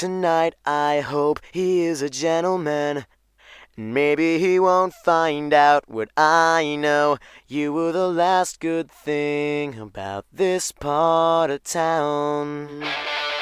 tonight. I hope he is a gentleman. Maybe he won't find out what I know. You were the last good thing about this part of town.